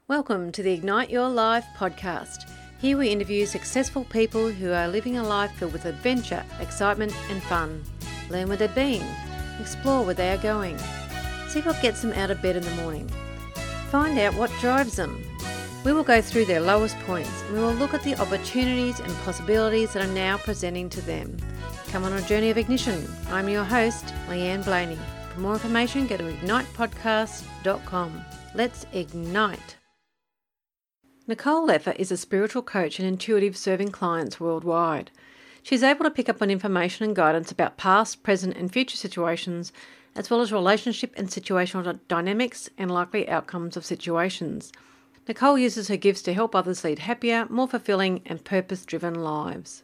Welcome to the Ignite Your Life podcast. Here we interview successful people who are living a life filled with adventure, excitement and fun. Learn where they've been, explore where they are going, see what gets them out of bed in the morning, find out what drives them. We will go through their lowest points and we will look at the opportunities and possibilities that are now presenting to them. Come on a journey of ignition. I'm your host, Leanne Blaney. For more information, go to ignitepodcast.com. Let's ignite. Nicole Leffer is a spiritual coach and intuitive serving clients worldwide. She's able to pick up on information and guidance about past, present and future situations, as well as relationship and situational dynamics and likely outcomes of situations. Nicole uses her gifts to help others lead happier, more fulfilling and purpose-driven lives.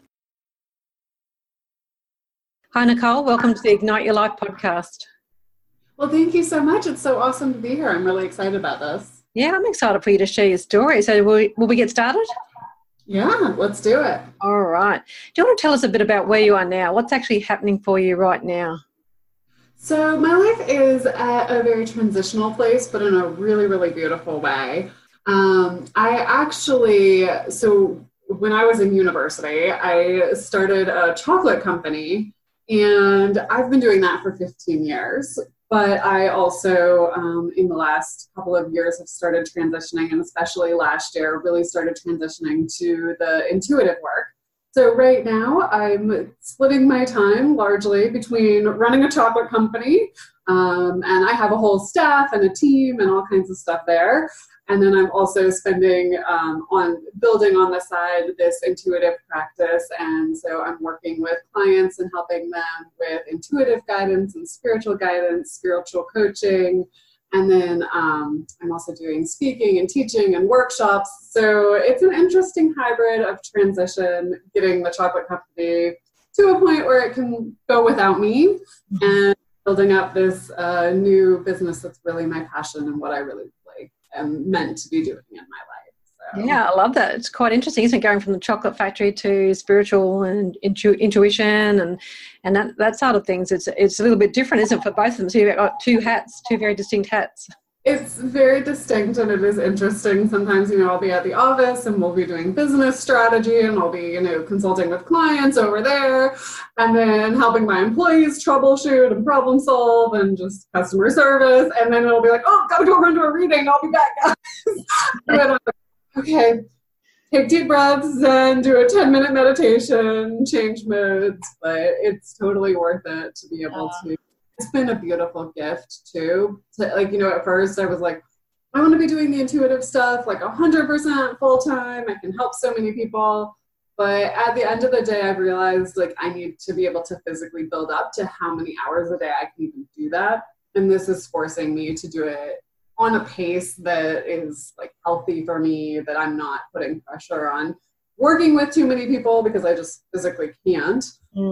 Hi Nicole, welcome to the Ignite Your Life podcast. Well, thank you so much. It's so awesome to be here. I'm really excited about this. Yeah, I'm excited for you to share your story. So will we get started? Yeah, let's do it. All right. Do you want to tell us a bit about where you are now? What's actually happening for you right now? So my life is at a very transitional place, but in a really, really beautiful way. So when I was in university, I started a chocolate company, and I've been doing that for 15 years. But I also, in the last couple of years, have started transitioning, and especially last year, really started transitioning to the intuitive work. So right now, I'm splitting my time largely between running a chocolate company, and I have a whole staff and a team and all kinds of stuff there. And then I'm also spending on building on the side this intuitive practice. And so I'm working with clients and helping them with intuitive guidance and spiritual guidance, spiritual coaching. And then I'm also doing speaking and teaching and workshops. So it's an interesting hybrid of transition, getting the chocolate company to a point where it can go without me, and building up this new business that's really my passion and what I really am meant to be doing in my life. So. Yeah, I love that. It's quite interesting, isn't it? Going from the chocolate factory to spiritual and intuition and that side of things. It's a little bit different, isn't it, for both of them? So you've got two very distinct hats. It's very distinct, and it is interesting. Sometimes, I'll be at the office and we'll be doing business strategy, and I'll be, consulting with clients over there, and then helping my employees troubleshoot and problem solve and just customer service. And then it'll be like, oh, gotta go run to a reading. I'll be back, guys. But, okay, take deep breaths and do a 10-minute meditation, change moods. But it's totally worth it to be able to. It's been a beautiful gift too. At first I was like, I want to be doing the intuitive stuff, 100% full time. I can help so many people. But at the end of the day, I've realized I need to be able to physically build up to how many hours a day I can even do that. And this is forcing me to do it on a pace that is healthy for me, that I'm not putting pressure on working with too many people because I just physically can't.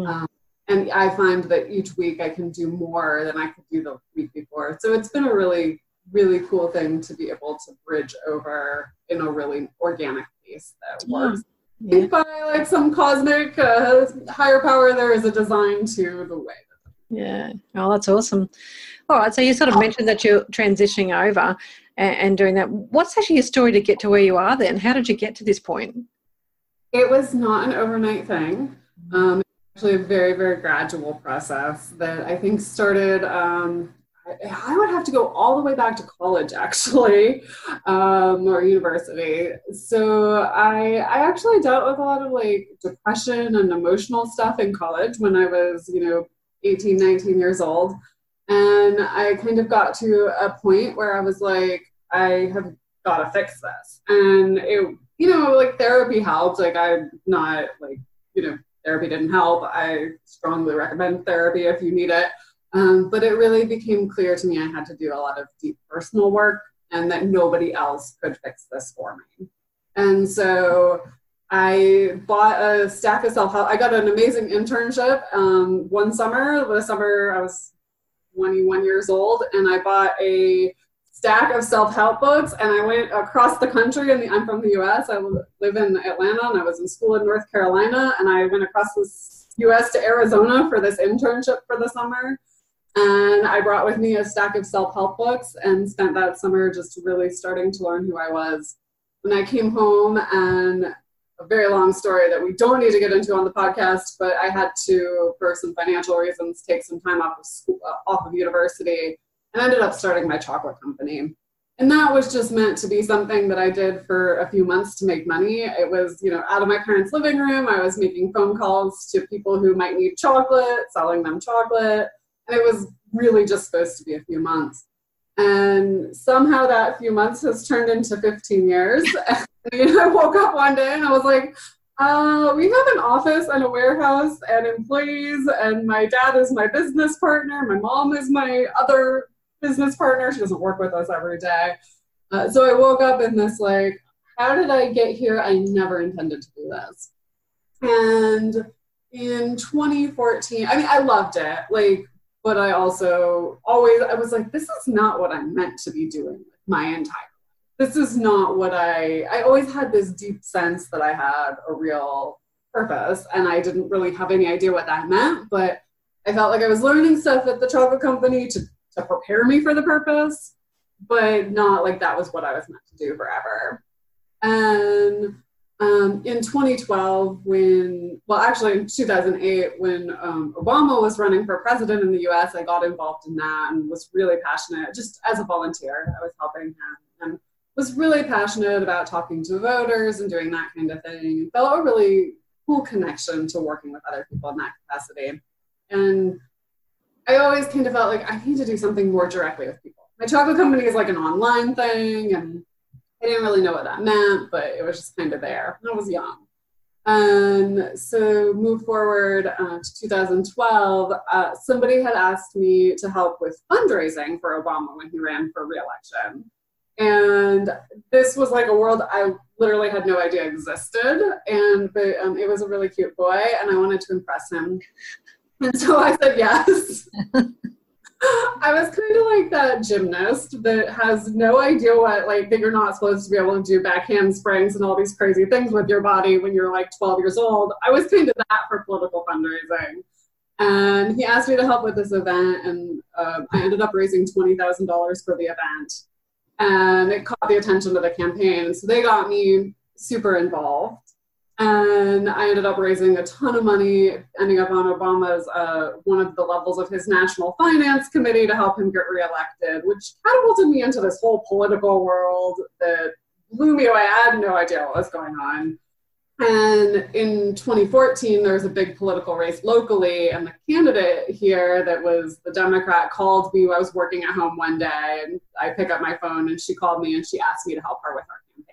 And I find that each week I can do more than I could do the week before. So it's been a really, really cool thing to be able to bridge over in a really organic pace that works. Yeah. I think by some cosmic higher power, there is a design to the way. Yeah. Oh, that's awesome. All right. So you sort of mentioned that you're transitioning over and doing that. What's actually your story to get to where you are then? How did you get to this point? It was not an overnight thing. Actually a very, very gradual process that I think started, I would have to go all the way back to college actually, or university. So I actually dealt with a lot of depression and emotional stuff in college when I was, 18, 19 years old. And I kind of got to a point where I was like, I have got to fix this. And it, therapy helped. I'm not therapy didn't help. I strongly recommend therapy if you need it. But it really became clear to me I had to do a lot of deep personal work, and that nobody else could fix this for me. And so I bought a stack of self-help. I got an amazing internship one summer. The summer I was 21 years old, and I bought a stack of self-help books, and I went across the country. I'm from the U.S. I live in Atlanta, and I was in school in North Carolina, and I went across the U.S. to Arizona for this internship for the summer. And I brought with me a stack of self-help books and spent that summer just really starting to learn who I was. When I came home, and a very long story that we don't need to get into on the podcast, but I had to, for some financial reasons, take some time off of school, off of university, and ended up starting my chocolate company. And that was just meant to be something that I did for a few months to make money. It was, out of my parents' living room, I was making phone calls to people who might need chocolate, selling them chocolate. And it was really just supposed to be a few months. And somehow that few months has turned into 15 years. And I woke up one day and I was like, we have an office and a warehouse and employees, and my dad is my business partner. My mom is my other business partner. She doesn't work with us every day. So I woke up in this like, how did I get here? I never intended to do this. And in 2014, I loved it. But I also I was like, this is not what I'm meant to be doing my entire life. This is not what I always had this deep sense that I had a real purpose, and I didn't really have any idea what that meant, but I felt like I was learning stuff at the chocolate company to prepare me for the purpose, but not like that was what I was meant to do forever. And in 2012, in 2008, when Obama was running for president in the US, I got involved in that and was really passionate, just as a volunteer. I was helping him and was really passionate about talking to voters and doing that kind of thing. Felt a really cool connection to working with other people in that capacity. And I always kind of felt like I need to do something more directly with people. My chocolate company is like an online thing, and I didn't really know what that meant, but it was just kind of there. I was young. And so move forward to 2012, somebody had asked me to help with fundraising for Obama when he ran for re-election. And this was like a world I literally had no idea existed. But it was a really cute boy, and I wanted to impress him. And so I said yes. I was kind of like that gymnast that has no idea that you're not supposed to be able to do back handsprings and all these crazy things with your body when you're like 12 years old. I was kind of that for political fundraising. And he asked me to help with this event, and I ended up raising $20,000 for the event. And it caught the attention of the campaign. So they got me super involved. And I ended up raising a ton of money, ending up on Obama's, one of the levels of his National Finance Committee to help him get reelected, which catapulted me into this whole political world that blew me away. I had no idea what was going on. And in 2014, there was a big political race locally, and the candidate here that was the Democrat called me. I was working at home one day, and I pick up my phone, and she called me, and she asked me to help her with our campaign.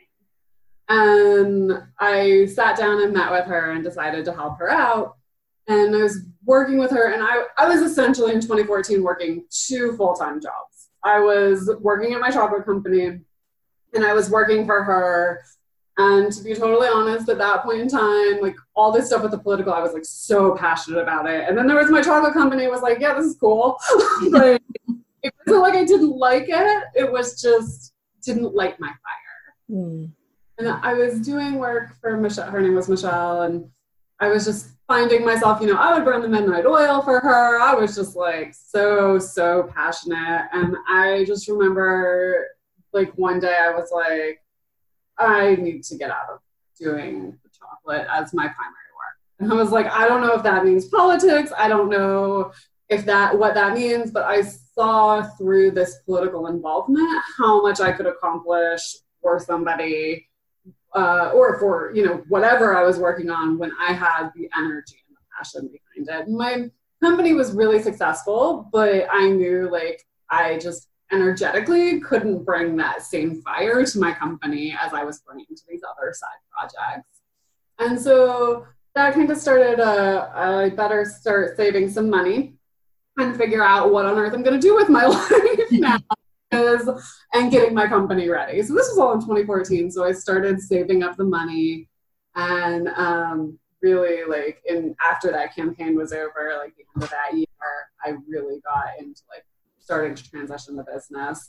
And I sat down and met with her and decided to help her out. And I was working with her, and I was essentially in 2014 working 2 full-time jobs. I was working at my chocolate company, and I was working for her. And to be totally honest, at that point in time, like all this stuff with the political, I was like so passionate about it. And then there was my chocolate company. It was like, yeah, this is cool. But it wasn't like I didn't like it. It was just didn't light my fire. Mm. And I was doing work for Michelle. Her name was Michelle. And I was just finding myself, I would burn the midnight oil for her. I was just like so passionate. And I just remember like one day I was like, I need to get out of doing the chocolate as my primary work. And I was like, I don't know if that means politics. I don't know what that means, but I saw through this political involvement how much I could accomplish for somebody or for, whatever I was working on when I had the energy and the passion behind it. My company was really successful, but I knew I just energetically couldn't bring that same fire to my company as I was bringing to these other side projects. And so that kind of started, I better start saving some money and figure out what on earth I'm going to do with my life now and getting my company ready. So this was all in 2014. So I started saving up the money, and really after that campaign was over, the end of that year, I really got into starting to transition the business.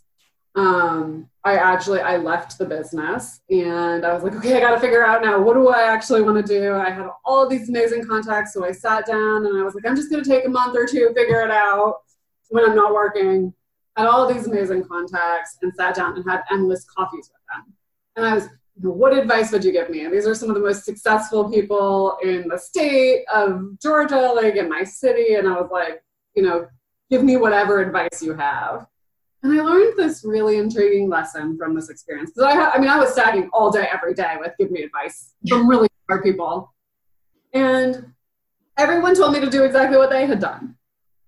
I left the business, and I was like, okay, I got to figure out now, what do I actually want to do? I had all these amazing contacts. So I sat down and I was like, I'm just going to take a month or two, figure it out. when I'm not working, had all these amazing contacts, and sat down and had endless coffees with them. And I was, what advice would you give me? And these are some of the most successful people in the state of Georgia, like in my city. And I was like, give me whatever advice you have. And I learned this really intriguing lesson from this experience. Because I was stacking all day, every day with give me advice from really smart people. And everyone told me to do exactly what they had done,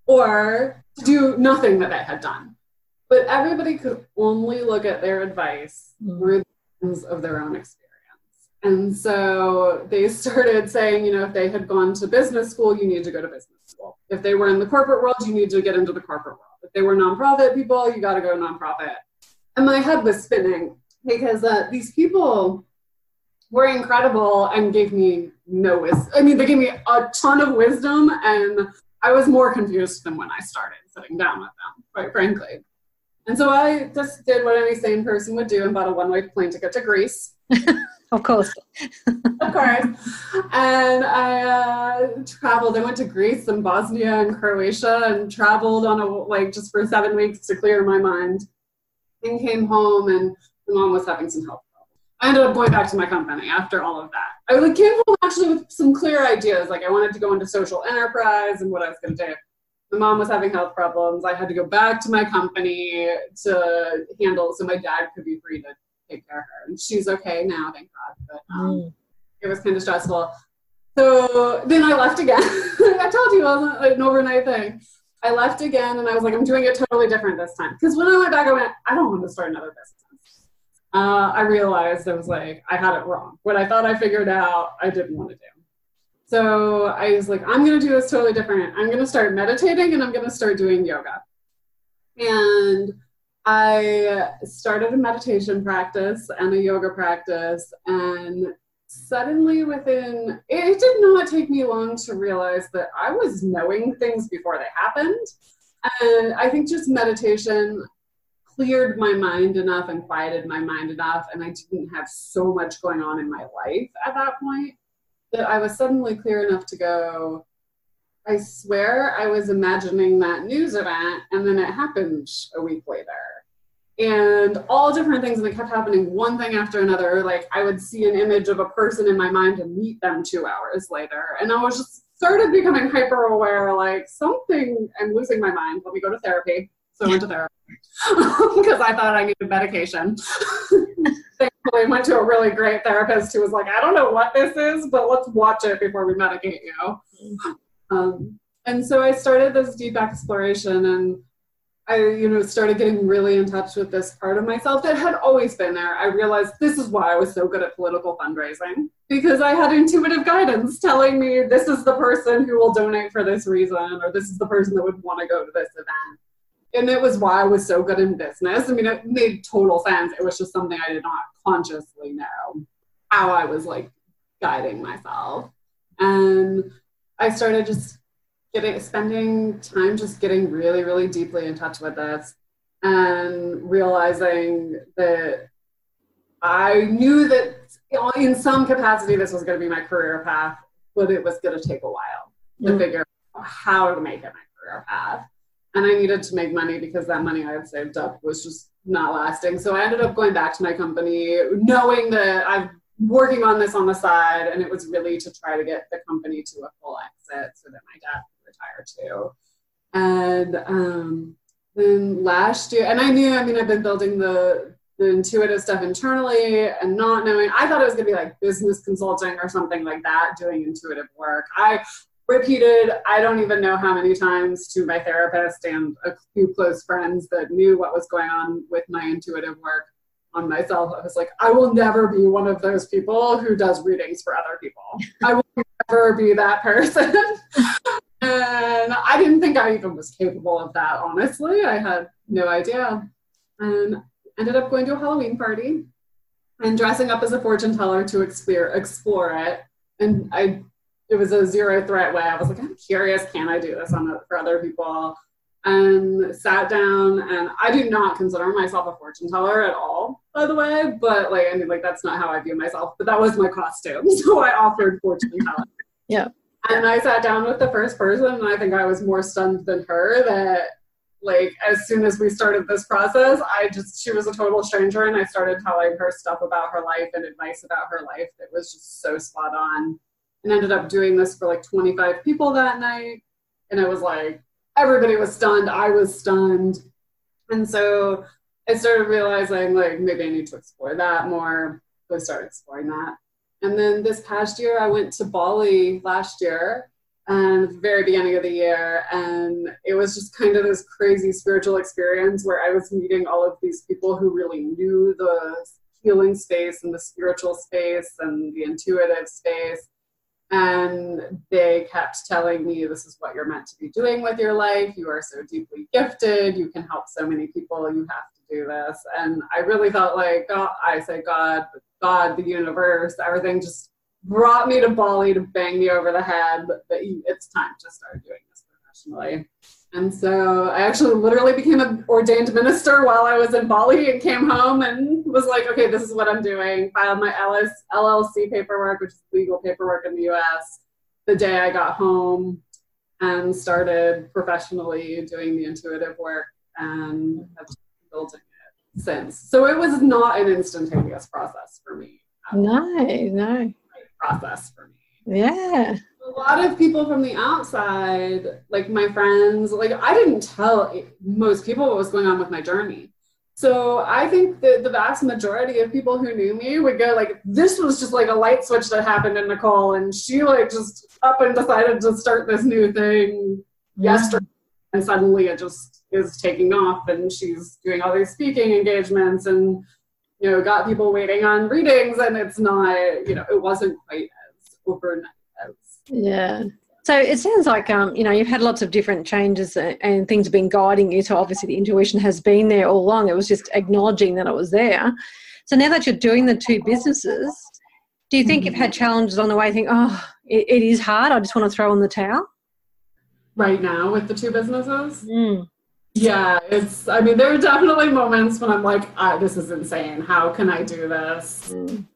or to do nothing that they had done. But everybody could only look at their advice through the lens of their own experience. And so they started saying, if they had gone to business school, you need to go to business school. If they were in the corporate world, you need to get into the corporate world. If they were nonprofit people, you got to go nonprofit. And my head was spinning because these people were incredible and gave me no wisdom. I mean, they gave me a ton of wisdom, and I was more confused than when I started sitting down with them, quite frankly. And so I just did what any sane person would do and bought a one-way plane ticket to Greece. Of course. Of course. And I traveled. I went to Greece and Bosnia and Croatia and traveled on just for 7 weeks to clear my mind, and came home, and my mom was having some health problems. I ended up going back to my company after all of that. I came home actually with some clear ideas. Like I wanted to go into social enterprise and what I was going to do. My mom was having health problems. I had to go back to my company to handle so my dad could be free to take care of her. And she's okay now, thank God. But it was kind of stressful. So then I left again. I told you it wasn't an overnight thing. I left again, and I was like, I'm doing it totally different this time. Because when I went back, I went, I don't want to start another business. I realized I was like, I had it wrong. What I thought I figured out, I didn't want to do. So I was like, I'm going to do this totally different. I'm going to start meditating, and I'm going to start doing yoga. And I started a meditation practice and a yoga practice, and suddenly it did not take me long to realize that I was knowing things before they happened. And I think just meditation cleared my mind enough and quieted my mind enough, and I didn't have so much going on in my life at that point, that I was suddenly clear enough to go, I swear I was imagining that news event, and then it happened a week later. And all different things, and it kept happening one thing after another. Like I would see an image of a person in my mind and meet them 2 hours later. And I was just started becoming hyper aware, like I'm losing my mind. Let me go to therapy. So I went to therapy because I thought I needed medication. Thankfully, I went to a really great therapist who was like, I don't know what this is, but let's watch it before we medicate you. And so I started this deep exploration, and I, started getting really in touch with this part of myself that had always been there. I realized this is why I was so good at political fundraising, because I had intuitive guidance telling me this is the person who will donate for this reason, or this is the person that would want to go to this event. And it was why I was so good in business. I mean, it made total sense. It was just something I did not consciously know how I was guiding myself. And I started just spending time just getting really, really deeply in touch with this, and realizing that I knew that in some capacity this was going to be my career path, but it was going to take a while to figure out how to make it my career path. And I needed to make money because that money I had saved up was just not lasting. So I ended up going back to my company, knowing that I'm working on this on the side, and it was really to try to get the company to a full exit so that my dad retire too. And then last year, and I've been building the intuitive stuff internally and not knowing, I thought it was going to be like business consulting or something like that, doing intuitive work. I repeated, I don't even know how many times, to my therapist and a few close friends that knew what was going on with my intuitive work on myself. I was like, I will never be one of those people who does readings for other people. I will never be that person. And I didn't think I even was capable of that, honestly. I had no idea. And ended up going to a Halloween party and dressing up as a fortune teller to explore it. And it was a zero threat way. I was like, I'm curious, can I do this for other people? And sat down, and I do not consider myself a fortune teller at all, by the way, but that's not how I view myself, but that was my costume. So I offered fortune telling. Yeah. And I sat down with the first person, and I think I was more stunned than her that like, as soon as we started this process, she was a total stranger, and I started telling her stuff about her life and advice about her life that was just so spot on, and ended up doing this for like 25 people that night. And it was like, everybody was stunned. I was stunned. And so I started realizing, like, maybe I need to explore that more. So I started exploring that. And then this past year, I went to Bali last year, and at the very beginning of the year, and it was just kind of this crazy spiritual experience where I was meeting all of these people who really knew the healing space and the spiritual space and the intuitive space. And they kept telling me, this is what you're meant to be doing with your life. You are so deeply gifted. You can help so many people. You have to do this. And I really felt like, God, I say God, the universe, everything just brought me to Bali to bang me over the head that it's time to start doing this professionally. And so I actually literally became an ordained minister while I was in Bali, and came home and was like, okay, this is what I'm doing. Filed my LLC paperwork, which is legal paperwork in the US, the day I got home, and started professionally doing the intuitive work, and have been building it since. So it was not an instantaneous process for me. No. Process for me. Yeah. A lot of people from the outside, like my friends, like I didn't tell most people what was going on with my journey. So I think that the vast majority of people who knew me would go like, this was just like a light switch that happened in Nicole, and she like just up and decided to start this new thing yesterday, and suddenly it just is taking off, and she's doing all these speaking engagements, and got people waiting on readings, and it's not, it wasn't quite as overnight as. Yeah. So it sounds like, you've had lots of different changes and things have been guiding you. So obviously the intuition has been there all along. It was just acknowledging that it was there. So now that you're doing the two businesses, do you think you've had challenges on the way? Think, it is hard. I just want to throw in the towel. Right now with the two businesses? Yeah, there are definitely moments when I'm like, this is insane. How can I do this?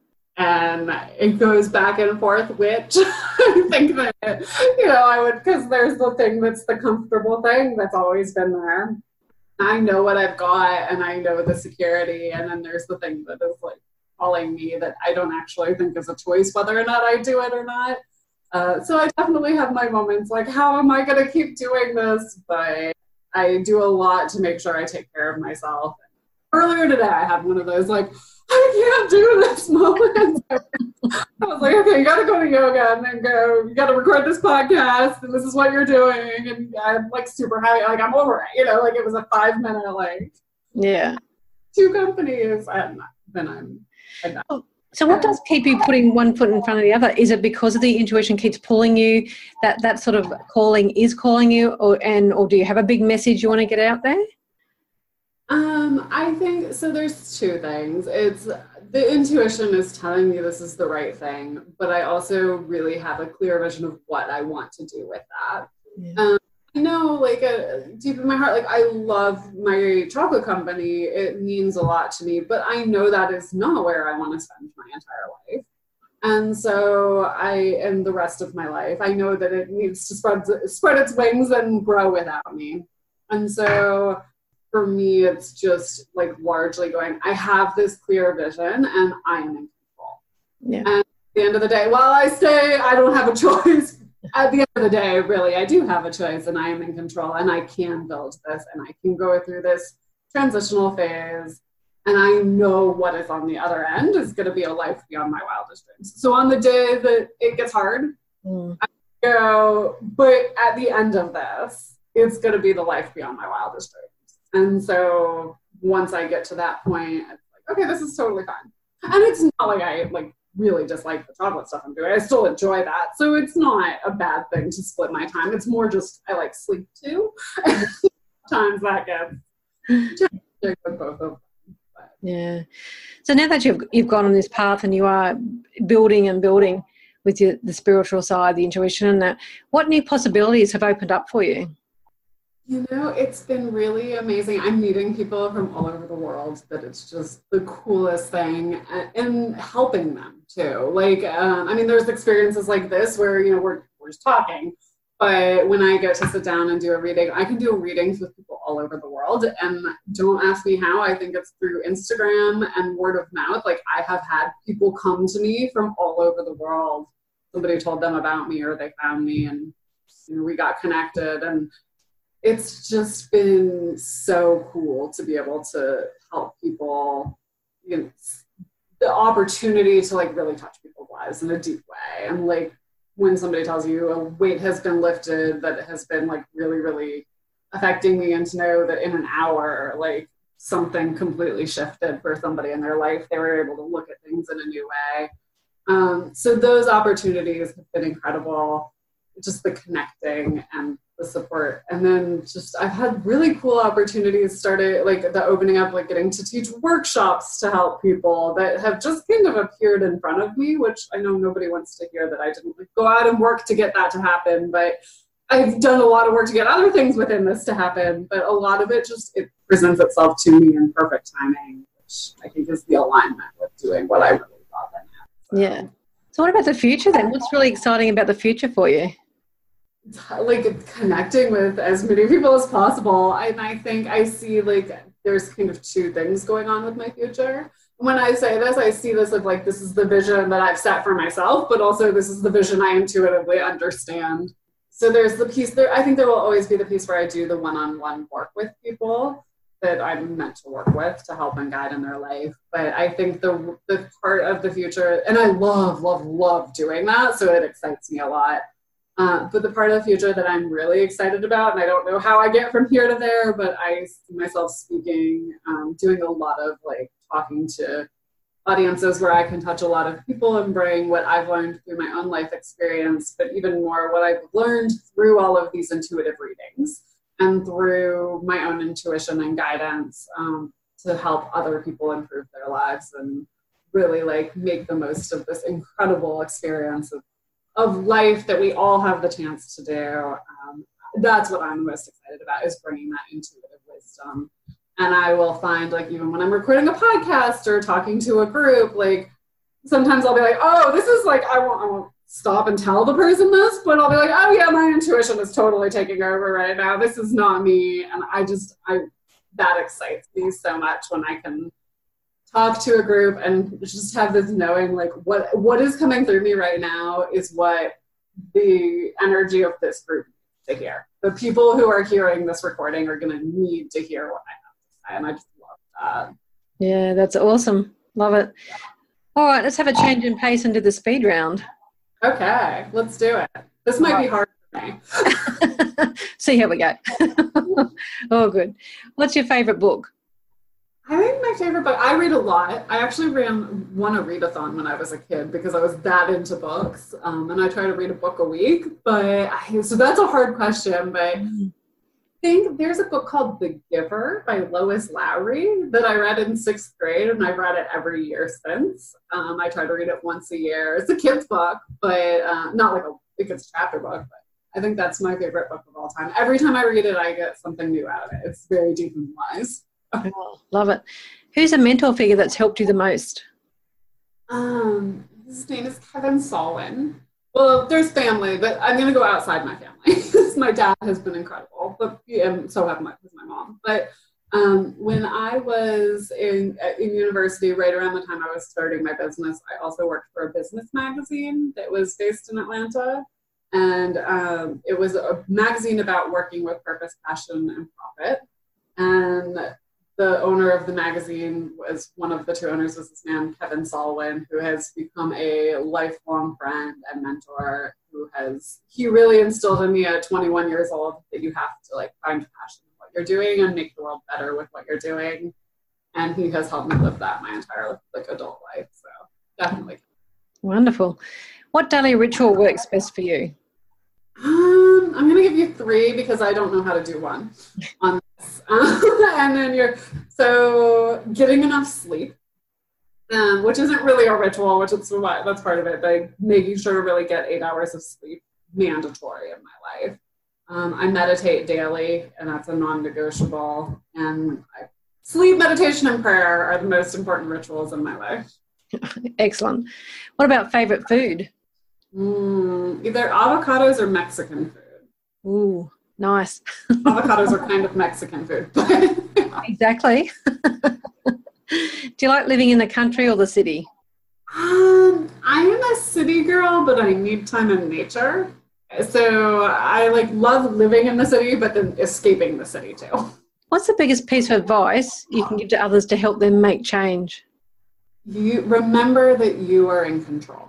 And it goes back and forth, which I think that, I would, because there's the thing that's the comfortable thing that's always been there. I know what I've got, and I know the security, and then there's the thing that is like calling me that I don't actually think is a choice whether or not I do it or not. So I definitely have my moments like, how am I going to keep doing this? But I do a lot to make sure I take care of myself. Earlier today, I had one of those like, I can't do this moment. I was like, okay, you got to go to yoga, and then you got to record this podcast, and this is what you're doing. And I'm like super happy. Like, I'm over it, like it was a 5-minute, like, yeah, 2 companies, and then I'm done. So what does keep you putting one foot in front of the other? Is it because the intuition keeps pulling you, that sort of calling is calling you, or do you have a big message you want to get out there? I think, so there's 2 things. It's the intuition is telling me this is the right thing, but I also really have a clear vision of what I want to do with that. Yeah. I know, like, deep in my heart, like, I love my chocolate company. It means a lot to me, but I know that is not where I want to spend my entire life. And so and the rest of my life, I know that it needs to spread its wings and grow without me. And so for me, it's just like largely going, I have this clear vision and I am in control. Yeah. And at the end of the day, while I say I don't have a choice, at the end of the day, really, I do have a choice, and I am in control, and I can build this, and I can go through this transitional phase, and I know what is on the other end is going to be a life beyond my wildest dreams. So on the day that it gets hard, I go, but at the end of this, it's going to be the life beyond my wildest dreams. And so once I get to that point, it's like, okay, this is totally fine. And it's not like I really dislike the chocolate stuff I'm doing. I still enjoy that. So it's not a bad thing to split my time. It's more just I like sleep too. Sometimes that gets challenging with both of them. But. Yeah. So now that you've gone on this path and you are building with the spiritual side, the intuition and that, what new possibilities have opened up for you? It's been really amazing. I'm meeting people from all over the world that it's just the coolest thing, and helping them too. Like, there's experiences like this where, we're just talking, But when I get to sit down and do a reading, I can do readings with people all over the world. And don't ask me how. I think it's through Instagram and word of mouth. Like, I have had people come to me from all over the world. Somebody told them about me, or they found me, and we got connected. And it's just been so cool to be able to help people, the opportunity to like really touch people's lives in a deep way. And like, when somebody tells you a weight has been lifted that has been like really, really affecting me, and to know that in an hour, like something completely shifted for somebody in their life, they were able to look at things in a new way. So those opportunities have been incredible, just the connecting and the support. And then just, I've had really cool opportunities started, like the opening up, like getting to teach workshops to help people that have just kind of appeared in front of me, which I know nobody wants to hear that I didn't like go out and work to get that to happen, but I've done a lot of work to get other things within this to happen. But a lot of it just, it presents itself to me in perfect timing, which I think is the alignment with doing what I really thought I had. Yeah. So what about the future then? What's really exciting about the future for you? Like connecting with as many people as possible. And I think I see like there's kind of two things going on with my future. When I say this, I see this as like, this is the vision that I've set for myself, but also this is the vision I intuitively understand. So there's the piece there. I think there will always be the piece where I do the one-on-one work with people that I'm meant to work with to help and guide in their life. But I think the part of the future, and I love doing that, so it excites me a lot. But the part of the future that I'm really excited about, and I don't know how I get from here to there, but I see myself speaking, doing a lot of like talking to audiences where I can touch a lot of people and bring what I've learned through my own life experience, but even more what I've learned through all of these intuitive readings and through my own intuition and guidance, to help other people improve their lives and really like make the most of this incredible experience of life that we all have the chance to do. That's what I'm most excited about, is bringing that intuitive wisdom. And I will find, like, even when I'm recording a podcast or talking to a group, like sometimes I'll be like, oh, this is like, I won't stop and tell the person this, but I'll be like, oh yeah, my intuition is totally taking over right now. This is not me. And that excites me so much when I can talk to a group and just have this knowing, like, what is coming through me right now is what the energy of this group needs to hear. The people who are hearing this recording are going to need to hear what I have to say, and I just love that. Yeah, that's awesome. Love it. All right, let's have a change in pace and do the speed round. Okay, let's do it. This might be hard for me. See how we go. Oh, good. What's your favorite book? I think my favorite book, I read a lot. I actually won a readathon when I was a kid because I was that into books. And I try to read a book a week. So that's a hard question. But I think there's a book called The Giver by Lois Lowry that I read in 6th grade, and I've read it every year since. I try to read it once a year. It's a kid's book, but not like a kid's chapter book. But I think that's my favorite book of all time. Every time I read it, I get something new out of it. It's very deep and wise. Oh, love it. Who's a mentor figure that's helped you the most? His name is Kevin Solwin. Well, there's family, but I'm going to go outside my family. My dad has been incredible, and so have my mom. But when I was in university, right around the time I was starting my business, I also worked for a business magazine that was based in Atlanta. And it was a magazine about working with purpose, passion, and profit. And the owner of the magazine was, one of the two owners was this man, Kevin Solwin, who has become a lifelong friend and mentor, he really instilled in me at 21 years old that you have to like find passion in what you're doing and make the world better with what you're doing. And he has helped me live that my entire like adult life. So definitely. Wonderful. What daily ritual works best for you? I'm going to give you 3 because I don't know how to do one on this. And then so getting enough sleep, which isn't really a ritual, that's part of it, but making sure to really get 8 hours of sleep, mandatory in my life. I meditate daily, and that's a non-negotiable. And sleep, meditation, and prayer are the most important rituals in my life. Excellent. What about favorite food? Either avocados or Mexican food. Ooh, nice. Avocados are kind of Mexican food. Exactly. Do you like living in the country or the city? I am a city girl, but I need time in nature. So I love living in the city, but then escaping the city too. What's the biggest piece of advice you can give to others to help them make change? You remember that you are in control.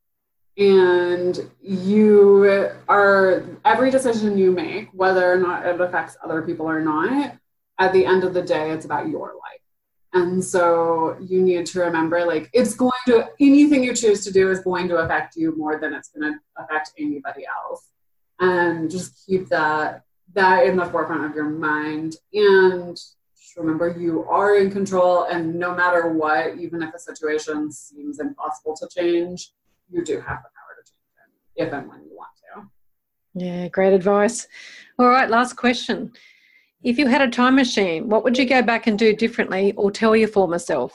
And you are, every decision you make, whether or not it affects other people or not, at the end of the day, it's about your life. And so you need to remember, anything you choose to do is going to affect you more than it's going to affect anybody else. And just keep that in the forefront of your mind. And just remember, you are in control. And no matter what, even if a situation seems impossible to change, you do have the power to change it if and when you want to. Yeah, great advice. All right, last question. If you had a time machine, what would you go back and do differently or tell your former self?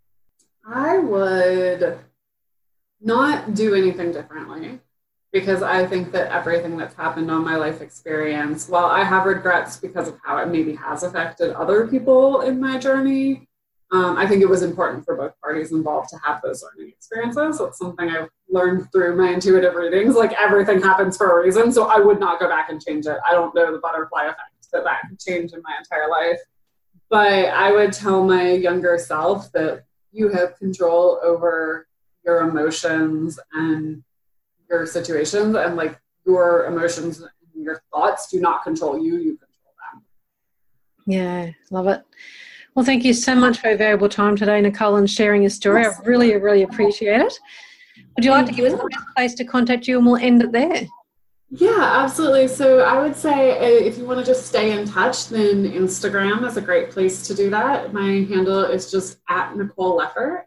I would not do anything differently, because I think that everything that's happened on my life experience, while I have regrets because of how it maybe has affected other people in my journey, I think it was important for both parties involved to have those learning experiences. It's something I've learned through my intuitive readings. Everything happens for a reason, so I would not go back and change it. I don't know the butterfly effect that could change in my entire life. But I would tell my younger self that you have control over your emotions and your situations, and your emotions and your thoughts do not control you, you control them. Yeah, love it. Well, thank you so much for your valuable time today, Nicole, and sharing your story. I really, really appreciate it. Would you like to give us the best place to contact you, and we'll end it there? Yeah, absolutely. So I would say if you want to just stay in touch, then Instagram is a great place to do that. My handle is just at Nicole Leffer,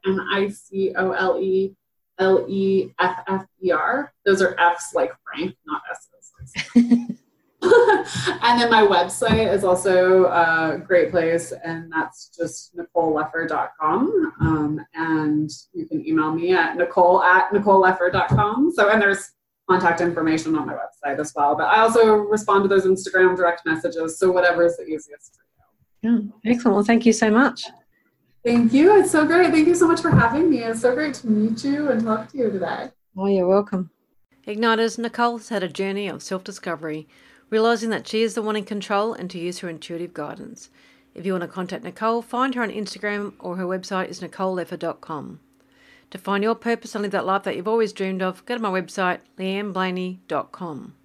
NicoleLeffer. Those are F's like Frank, not S's. And then my website is also a great place, and that's just NicoleLeffer.com. And you can email me at Nicole@NicoleLeffer.com. And there's contact information on my website as well. But I also respond to those Instagram direct messages, so whatever is the easiest for you. Yeah, excellent. Well, thank you so much. Thank you. It's so great. Thank you so much for having me. It's so great to meet you and talk to you today. Oh, you're welcome. Igniters, Nicole has had a journey of self-discovery, realising that she is the one in control and to use her intuitive guidance. If you want to contact Nicole, find her on Instagram, or her website is NicoleLeffer.com. To find your purpose and live that life that you've always dreamed of, go to my website, leanneblaney.com.